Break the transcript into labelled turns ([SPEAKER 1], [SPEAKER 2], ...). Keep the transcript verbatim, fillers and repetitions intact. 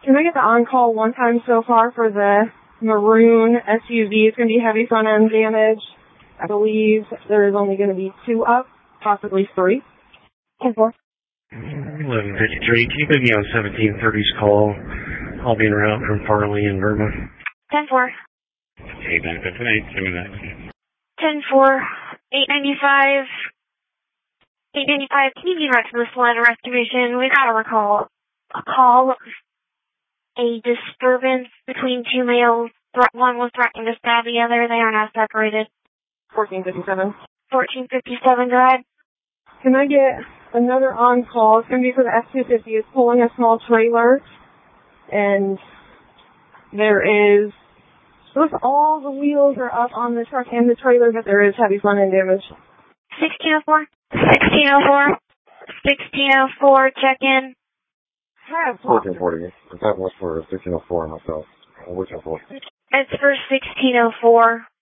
[SPEAKER 1] Can I get the on-call one time so far for the maroon S U V? It's going to be heavy front-end damage. I believe there is only going to be two up, possibly three. ten four.
[SPEAKER 2] eleven fifty-three. Can you put me on seventeen thirty's call? I'll be en route from Farley and Verma.
[SPEAKER 3] ten four.
[SPEAKER 2] eight nine five eight, send me that.
[SPEAKER 3] ten four. eight ninety-five. eight ninety-five. Can you be right to this line of restoration? We've got a recall. A call. A disturbance between two males. One was threatening to stab the other. They are now separated.
[SPEAKER 1] fourteen fifty-seven.
[SPEAKER 3] fourteen fifty-seven, go ahead.
[SPEAKER 1] Can I get another on-call? It's going to be for the F two fifty. It's pulling a small trailer. And there is, looks all the wheels are up on the truck and the trailer, but there is heavy front-end damage.
[SPEAKER 3] sixteen oh four. sixteen oh four. sixteen oh four, check in.
[SPEAKER 4] fourteen forty. That was for sixteen oh four myself. Which oh four?
[SPEAKER 3] It's for sixteen oh four.